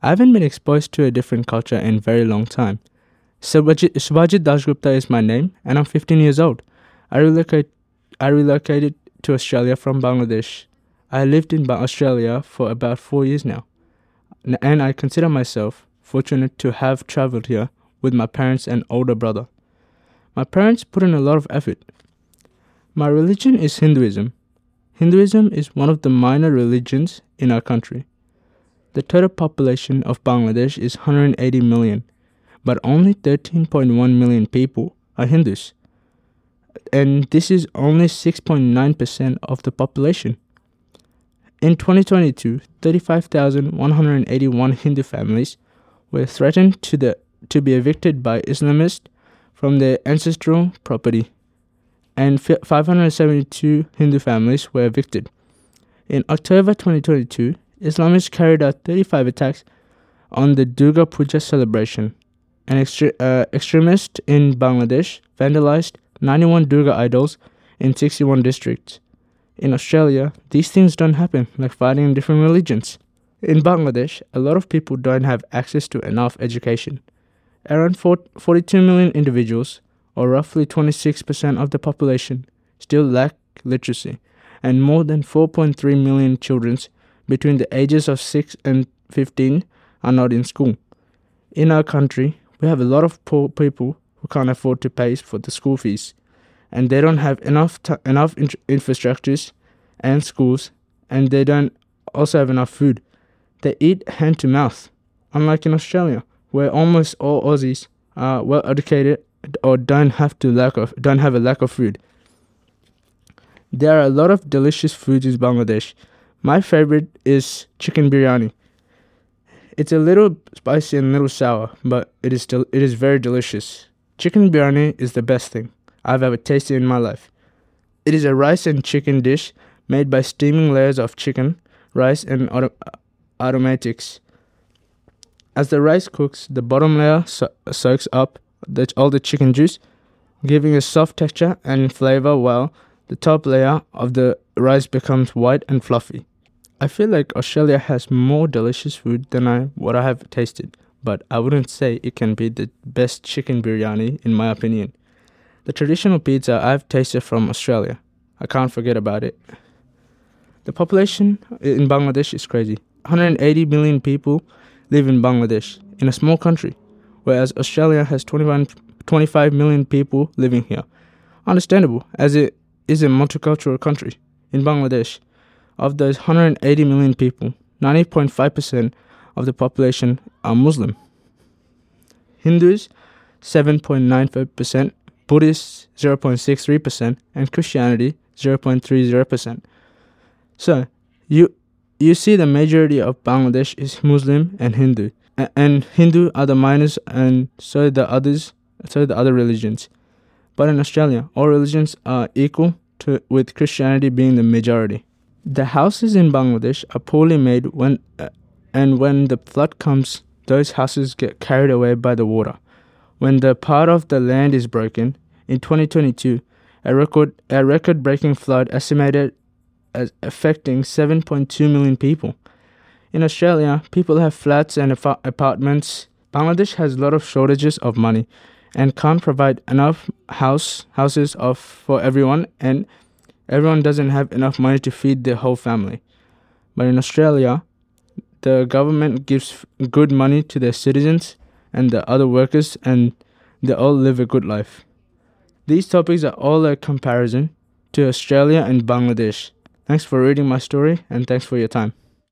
I haven't been exposed to a different culture in a very long time. Subhajit Dasgupta is my name, and I'm 15 years old. I relocated to Australia from Bangladesh. I lived in Australia for about 4 years now, and I consider myself fortunate to have traveled here with my parents and older brother. My parents put in a lot of effort. My religion is Hinduism. Hinduism is one of the minor religions in our country. The total population of Bangladesh is 180 million, but only 13.1 million people are Hindus. And this is only 6.9% of the population. In 2022, 35,181 Hindu families were threatened to be evicted by Islamists from their ancestral property, and 572 Hindu families were evicted. In October 2022, Islamists carried out 35 attacks on the Durga Puja celebration. An extremist in Bangladesh vandalized 91 Durga idols in 61 districts. In Australia, these things don't happen, like fighting in different religions. In Bangladesh, a lot of people don't have access to enough education. Around 42 million individuals, or roughly 26% of the population, still lack literacy, and more than 4.3 million children between the ages of 6 and 15 are not in school. In our country, we have a lot of poor people who can't afford to pay for the school fees, and they don't have enough infrastructures and schools, and they don't also have enough food. They eat hand to mouth, unlike in Australia, where almost all Aussies are well educated or don't have a lack of food. There are a lot of delicious foods in Bangladesh. My favorite is chicken biryani. It's a little spicy and a little sour, but it is very delicious. Chicken biryani is the best thing I've ever tasted in my life. It is a rice and chicken dish made by steaming layers of chicken, rice, and aromatics. As the rice cooks, the bottom layer soaks up all the chicken juice, giving a soft texture and flavor, while the top layer of the rice becomes white and fluffy. I feel like Australia has more delicious food than what I have tasted, but I wouldn't say it can be the best chicken biryani in my opinion. The traditional pizza I've tasted from Australia, I can't forget about it. The population in Bangladesh is crazy. 180 million people live in Bangladesh, in a small country, whereas Australia has 25 million people living here. Understandable, as it is a multicultural country. In Bangladesh, of those 180 million people, 90.5% of the population are Muslim. Hindus, 7.95%, Buddhists, 0.63%, and Christianity, 0.30%. So, you see the majority of Bangladesh is Muslim and Hindu. And Hindu are the minors, and so the other religions. But in Australia, all religions are equal, with Christianity being the majority. The houses in Bangladesh are poorly made and when the flood comes, those houses get carried away by the water. When the part of the land is broken, in 2022, a record-breaking flood estimated as affecting 7.2 million people. In Australia, people have flats and apartments. Bangladesh has a lot of shortages of money and can't provide enough houses for everyone, and everyone doesn't have enough money to feed their whole family. But in Australia, the government gives good money to their citizens and the other workers, and they all live a good life. These topics are all a comparison to Australia and Bangladesh. Thanks for reading my story, and thanks for your time.